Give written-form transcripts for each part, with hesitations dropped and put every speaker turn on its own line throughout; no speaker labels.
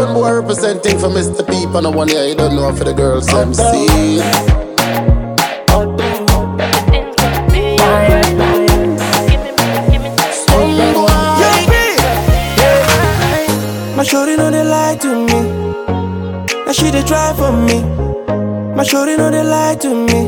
Urban boy representing for Mr. Peep and the one here, you don't know for the girls MC.
My shorty know they lie to me. Now she they try for me. My shorty know they lie to me.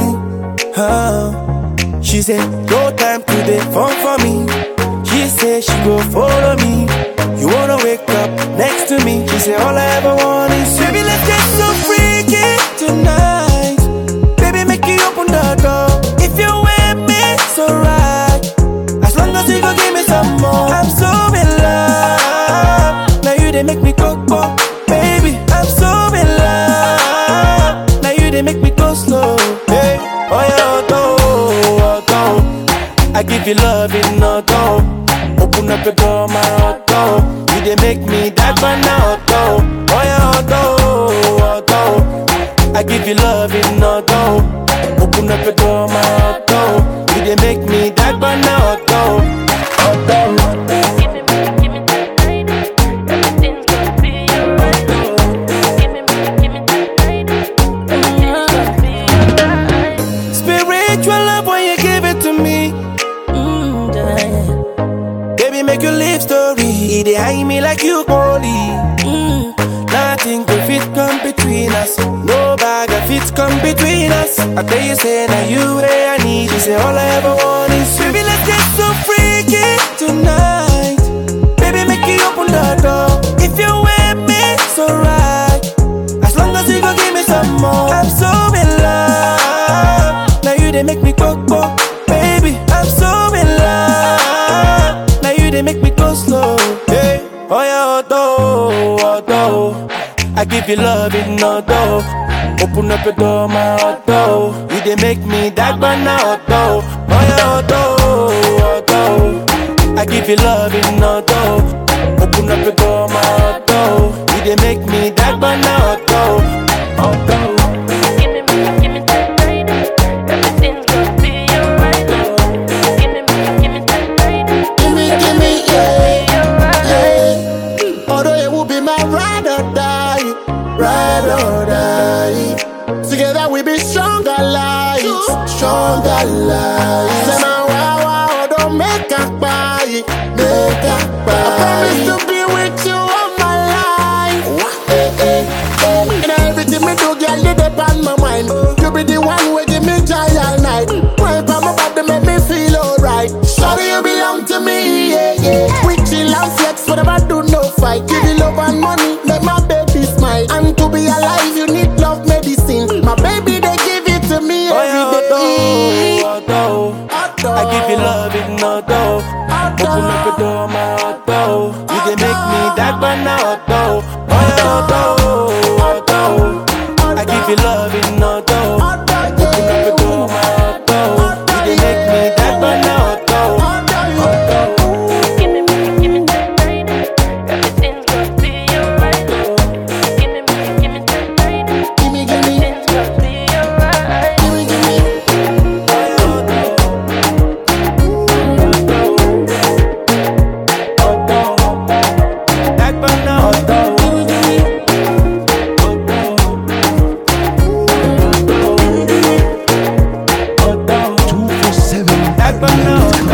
She said no time today, phone for me. She said she go follow me. You wanna wake up next to me? She said all I ever want is you. Baby, let's get so freaky tonight. Baby, make you open the door. If you with me, it's alright. As long as you go give me some more. I'm so in love. Now you they make me go, baby. I'm so in love. Now you they make me go slow. Hey, oh yeah, I give you love in auto. Open up your door, my auto. You they make me that one auto. Oh yeah, auto. I give you love in auto. Open up your door, my auto. You they make me that one auto. Spiritual love when you give it to me. Baby, make your live story. They eye me like you holy. Nothing could fit come between us. No bag of fit come between us. I tell you, say now you where I need. You say all I ever want is you. Baby, let's get so freaky tonight. Baby, make you open the door. If you with me, it's alright. As long as you go give me some more. I'm so in love. Now you they make me go, baby. I'm so in love. Now you they make me go slow. Hey, oh yeah, auto. I give you love in auto. Open up your door, my auto. You they make me that one auto. Oh yeah, auto. I give you love in auto. Open up your door, my auto. You they make me that one auto.
Together we be stronger lives. Stronger lives. Say now, wow, don't make a buy. Make a buy. I promise to be with you all my life. And everything me do, girl, you depend on my mind. You be the one who give me joy all night. Wipe on my body, make me feel alright. Sorry, you belong to me, yeah. We chill and flex, whatever do, no fight. Give you love and money, make my baby smile. And to be alive, you need love medicine. My baby, they give it to me every day.
I give you love in auto. Open up your door, my auto. You they make me that one auto. Auto. I give you love in auto. Open up your door, my auto. You they make me that one auto. That one now.